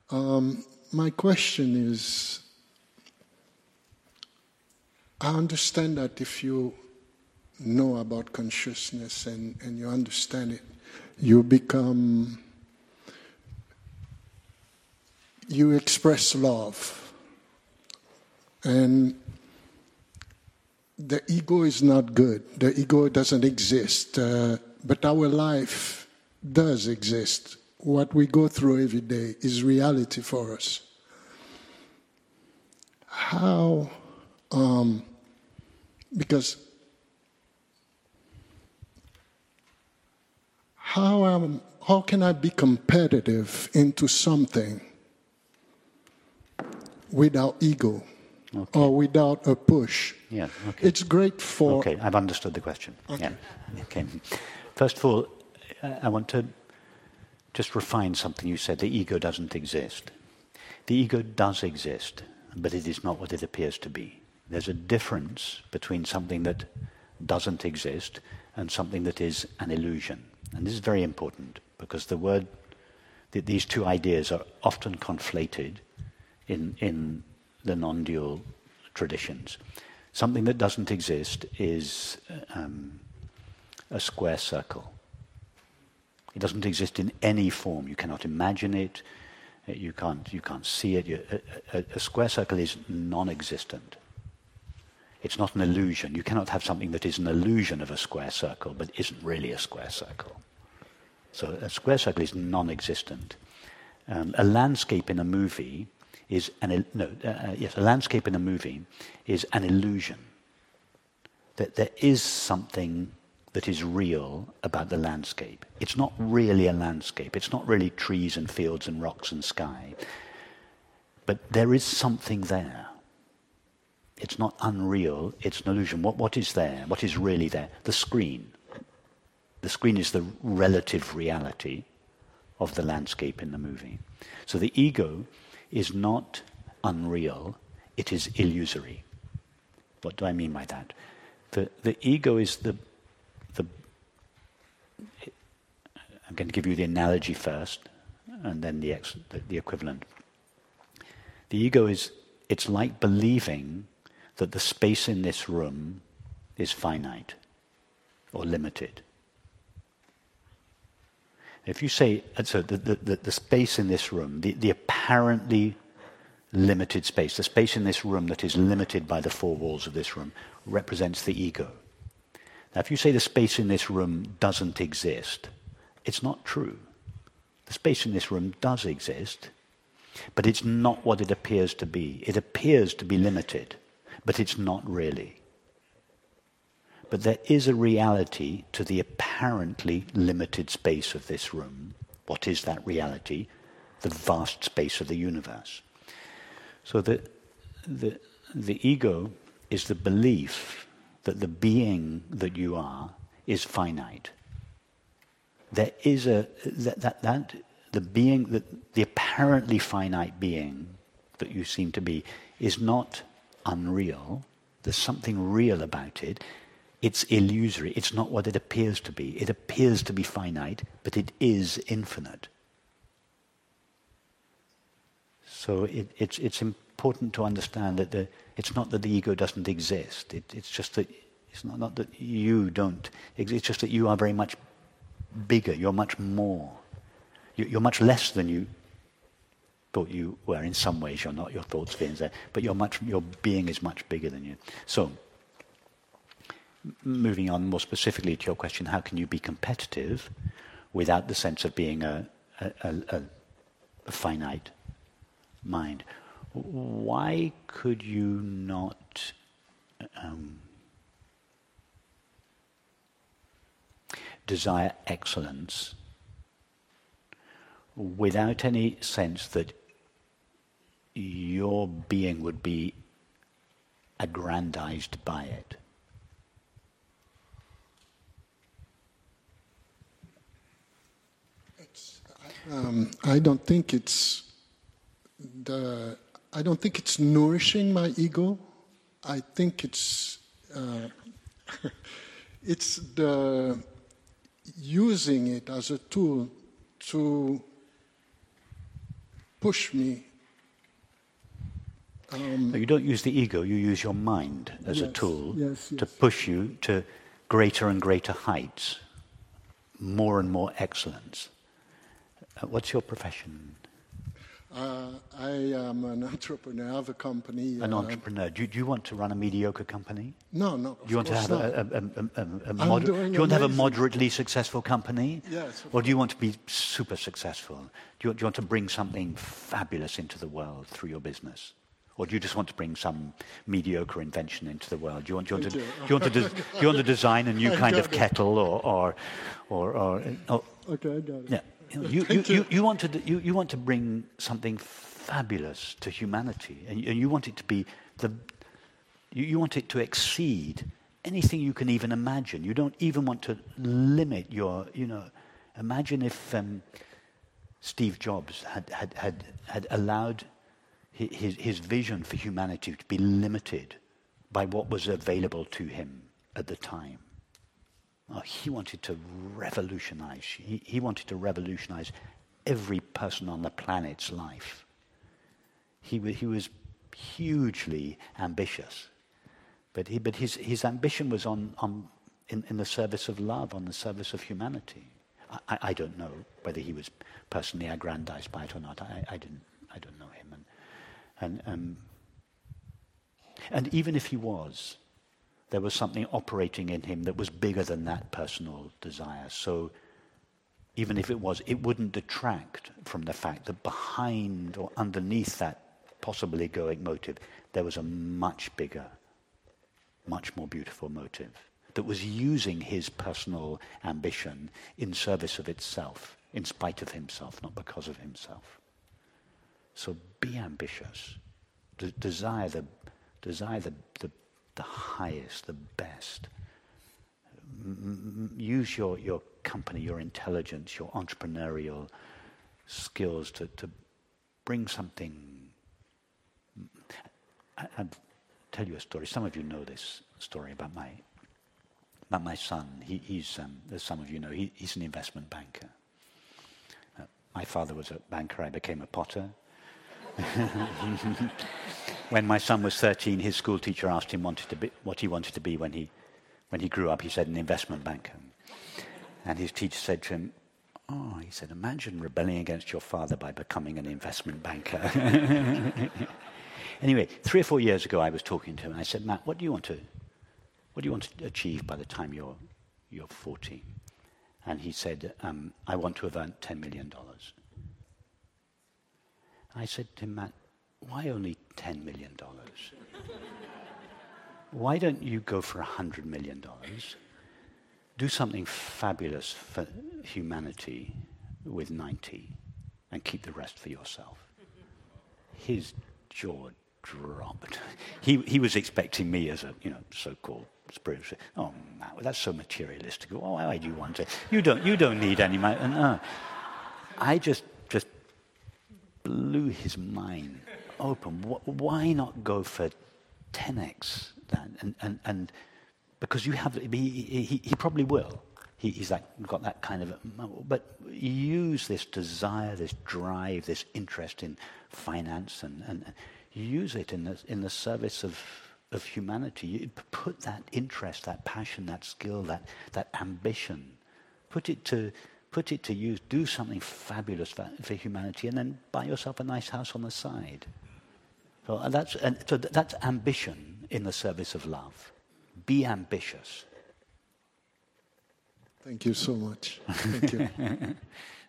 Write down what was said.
My question is, I understand that if you know about consciousness and you understand it, you express love. And the ego is not good. The ego doesn't exist. But our life does exist. What we go through every day is reality for us. How can I be competitive into something without ego or without a push? Yeah, okay. It's great for... Okay, I've understood the question. Okay. Yeah. Okay. First of all, I want to just refine something you said. The ego doesn't exist. The ego does exist, but it is not what it appears to be. There's a difference between something that doesn't exist and something that is an illusion. And this is very important because these two ideas are often conflated in the non-dual traditions. Something that doesn't exist is a square circle. It doesn't exist in any form. You cannot imagine it. You can't see it. A square circle is non-existent. It's not an illusion. You cannot have something that is an illusion of a square circle, but isn't really a square circle. So a square circle is non-existent. A landscape in a movie is a landscape in a movie is an illusion. That there is something that is real about the landscape. It's not really a landscape. It's not really trees and fields and rocks and sky. But there is something there. It's not unreal, it's an illusion. What is there? What is really there? The screen. The screen is the relative reality of the landscape in the movie. So the ego is not unreal, it is illusory. What do I mean by that? The ego is I'm going to give you the analogy first, and then the equivalent. The ego it's like believing that the space in this room is finite or limited. If you say, so the space in this room, the apparently limited space, the space in this room that is limited by the four walls of this room, represents the ego. Now, if you say the space in this room doesn't exist, it's not true. The space in this room does exist, but it's not what it appears to be. It appears to be limited, but it's not really. But there is a reality to the apparently limited space of this room. What is that reality? The vast space of the universe. So the ego is the belief that the being that you are is finite. There is the being, that the apparently finite being that you seem to be is not unreal. There's something real about it. It's illusory. It's not what it appears to be. It appears to be finite, but it is infinite. So it's important to understand that it's not that the ego doesn't exist. It's just that it's not that you don't exist. It's just that you are very much bigger. You're much more. You're much less than you thought you were. In some ways, you're not. Your thoughts, feelings, there, but your being is much bigger than you. So, moving on more specifically to your question, how can you be competitive without the sense of being a finite mind? Why could you not desire excellence without any sense that your being would be aggrandized by it? I don't think it's nourishing my ego. I think it's the using it as a tool to push me. No, you don't use the ego, you use your mind as a tool to Yes. push you to greater and greater heights, more and more excellence. What's your profession? I am an entrepreneur. I have a company. An entrepreneur. Do you want to run a mediocre company? No. Do you want to have do you want to have a moderately successful company? Yes. Or do you want to be super successful? Do you want to bring something fabulous into the world through your business? Or do you just want to bring some mediocre invention into the world? Do you want to design a new kind of kettle or Okay, I got it. yeah. You want to bring something fabulous to humanity, and you want it to be you want it to exceed anything you can even imagine. You don't even want to limit your, imagine if Steve Jobs had allowed his vision for humanity to be limited by what was available to him at the time. Oh, he wanted to revolutionize. He wanted to revolutionize every person on the planet's life. He was hugely ambitious, but his ambition was in the service of love, on the service of humanity. I don't know whether he was personally aggrandized by it or not. I don't know him, and even if he was, there was something operating in him that was bigger than that personal desire. So even if it was, it wouldn't detract from the fact that behind or underneath that possibly egoic motive, there was a much bigger, much more beautiful motive that was using his personal ambition in service of itself, in spite of himself, not because of himself. So be ambitious. Desire the highest, the best. Use your company, your intelligence, your entrepreneurial skills to bring something. I'll tell you a story. Some of you know this story about my son. He's as some of you know, he's an investment banker. My father was a banker. I became a potter. When my son was 13, his school teacher asked him what he wanted to be when he grew up. He said, an investment banker. And his teacher said to him, he said, imagine rebelling against your father by becoming an investment banker. Anyway, 3 or 4 years ago, I was talking to him, and I said, Matt, what do you want to achieve by the time you're 40? And he said, I want to have earned $10 million. I said to him, Matt, why only $10 million? Why don't you go for $100 million? Do something fabulous for humanity with 90 and keep the rest for yourself. His jaw dropped. He was expecting me as a so-called spiritual. Oh, Matt, that's so materialistic. Oh, why do you want it? You don't need any money. No. I just blew his mind open. Why not go for 10x that? And because you have, he probably will. He's like got that kind of, but use this desire, this drive, this interest in finance, and use it in the service of humanity. You put that interest, that passion, that skill, that ambition, put it to use. Do something fabulous for humanity, and then buy yourself a nice house on the side. So that's ambition in the service of love. Be ambitious. Thank you so much. Thank you.